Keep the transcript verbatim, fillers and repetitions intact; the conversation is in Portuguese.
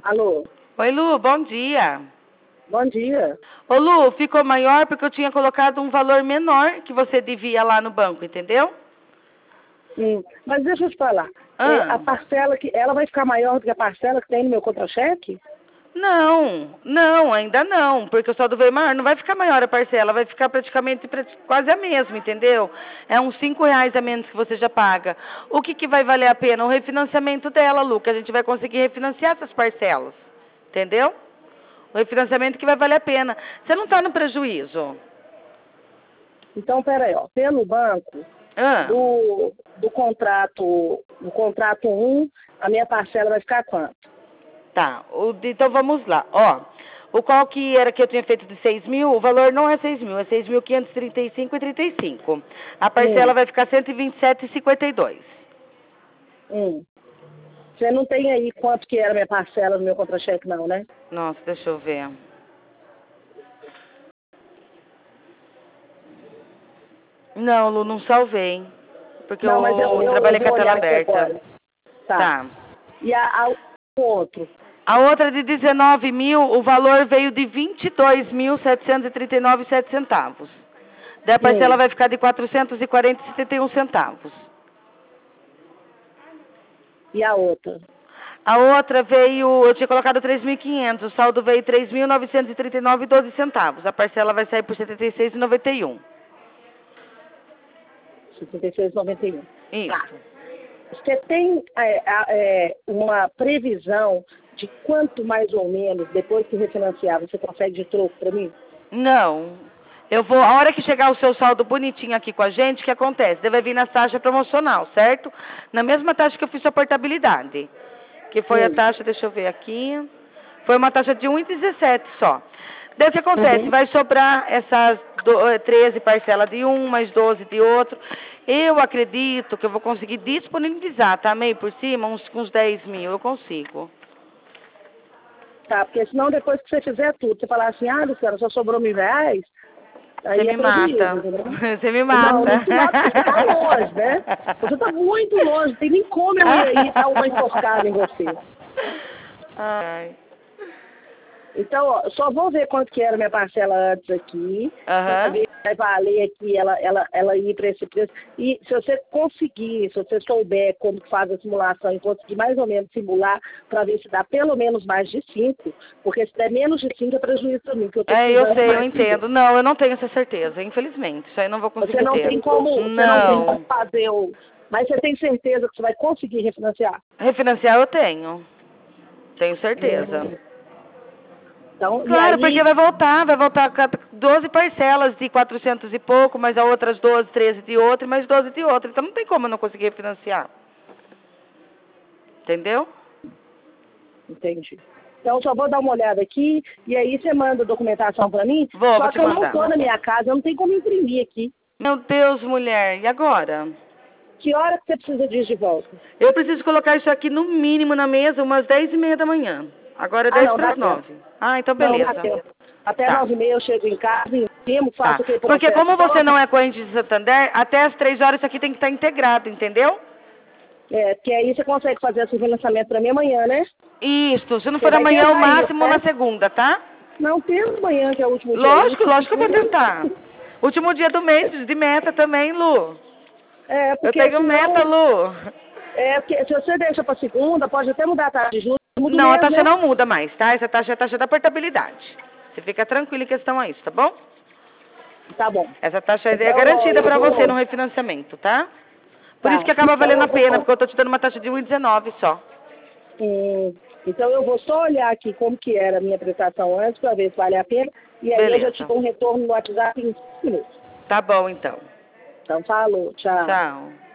Alô? Oi, Lu, bom dia. Bom dia. Ô, Lu, ficou maior porque eu tinha colocado um valor menor que você devia lá no banco, entendeu? Hum, mas deixa eu te falar. Ah. É, a parcela que... Ela vai ficar maior do que a parcela que tem no meu contra-cheque? Não, não, ainda não, porque o saldo veio maior, não vai ficar maior a parcela, vai ficar praticamente quase a mesma, entendeu? É uns cinco reais a menos que você já paga. O que, que vai valer a pena? O refinanciamento dela, Lu, que a gente vai conseguir refinanciar essas parcelas, entendeu? O refinanciamento que vai valer a pena. Você não está no prejuízo. Então, peraí, ó. Pelo banco, Ah. do, do contrato, do contrato um, a minha parcela vai ficar quanto? Tá, o, então vamos lá, ó, o qual que era que eu tinha feito de seis mil, o valor não é seis mil, é seis mil quinhentos e trinta e cinco e trinta e cinco. A parcela Hum. vai ficar cento e vinte e sete e cinquenta e dois. Hum. Você não tem aí quanto que era a minha parcela no meu contra-cheque, não, né? Nossa, deixa eu ver. Não, Lu, não salvei, porque Não, eu, mas eu, eu, trabalhei eu com vou a tela olhar aqui aberta. agora. Tá. Tá. E a, a, o outro? A outra de dezenove mil, o valor veio de vinte e dois mil setecentos e trinta e nove e sete centavos. Daí a parcela Hum. vai ficar de quatrocentos e quarenta e setenta e um centavos. E a outra? A outra veio, eu tinha colocado três mil e quinhentos, o saldo veio três mil novecentos e trinta e nove e doze centavos. A parcela vai sair por setenta e seis reais e noventa e um. setenta e seis reais e noventa e um. Isso. Tá. Você tem é, é, uma previsão de quanto mais ou menos, depois que refinanciar, você consegue de troco para mim? Não. Eu vou, a hora que chegar o seu saldo bonitinho aqui com a gente, o que acontece? Deve vir na taxa promocional, certo? Na mesma taxa que eu fiz sua portabilidade. Que foi a Hum. taxa, deixa eu ver aqui. Foi uma taxa de um vírgula dezessete só. Daí o que acontece? Uhum. Vai sobrar essas do, treze parcelas de um, mais doze de outro. Eu acredito que eu vou conseguir disponibilizar, tá? Meio por cima, uns, uns dez mil, eu consigo. Tá, porque senão depois que você fizer tudo, você falar assim, ah, Luciana, só sobrou mil reais, aí Você é me prejuízo, mata. entendeu? Você me Não, mata. não te mata porque você tá longe, né? Você tá muito longe, não tem nem como eu ir aí dar uma enforcada em você. Ai. Então, ó, só vou ver quanto que era a minha parcela antes aqui, para Aham. ver se vai valer aqui ela, ela, ela ir para esse preço. E se você conseguir, se você souber como que faz a simulação e conseguir mais ou menos simular para ver se dá pelo menos mais de cinco, porque se der menos de cinco é prejuízo para mim, que eu tô É, eu precisando sei, eu mais entendo. Não, eu não tenho essa certeza, infelizmente. Isso aí eu não vou Você conseguir não ter. tem como, você não tem como Não. fazer o... Mas você tem certeza que você vai conseguir refinanciar? Refinanciar eu tenho. Tenho certeza. Hum. Então, e Claro, porque aí, vai voltar, vai voltar com doze parcelas de quatrocentos e pouco, mais a outras doze, treze de outra e mais doze de outra. Então não tem como eu não conseguir financiar. Entendeu? entendi. Então, só vou dar uma olhada aqui, e aí você manda a documentação para mim, Vou, só vou que te eu não mandar. estou na minha casa, eu não tenho como imprimir aqui. Meu Deus, mulher, e agora? Que hora que você precisa disso de volta? Eu preciso colocar isso aqui no mínimo na mesa umas dez e meia da manhã. Agora é Ah, dez não, para dá as tempo. nove. Ah, então Não, dá beleza. tempo. Até Tá. nove e meia eu chego em casa, imprimo, Tá. faço aquele Porque processo como você todo. não é corrente de Santander, até as três horas isso aqui tem que estar integrado, entendeu? É, que aí você consegue fazer esse financiamento para mim amanhã, né? Isso. Se não Você for vai amanhã, o tentar isso, máximo na né? segunda, tá? Não, tenta amanhã, que é o último dia Lógico, útil. lógico que eu vou tentar. Último dia do mês, de meta também, Lu. É, Eu porque tenho senão... meta, Lu. É, porque se você deixa para segunda, pode até mudar a taxa de juros, muda o Não, a mês, taxa né? não muda mais, tá? Essa taxa é a taxa da portabilidade. Você fica tranquilo em questão a isso, tá bom? Tá bom. Essa taxa é Então, ó, garantida eu pra você vou... no refinanciamento, tá? Por isso Tá. que acaba Então, valendo a eu pena, vou... porque eu tô te dando uma taxa de um vírgula dezenove só. Hum, então, eu vou só olhar aqui como que era a minha prestação antes, para ver se vale a pena. E aí eu já te Beleza. dou um retorno no WhatsApp em cinco minutos. Tá bom, então. Então, falou. Tchau. Tchau.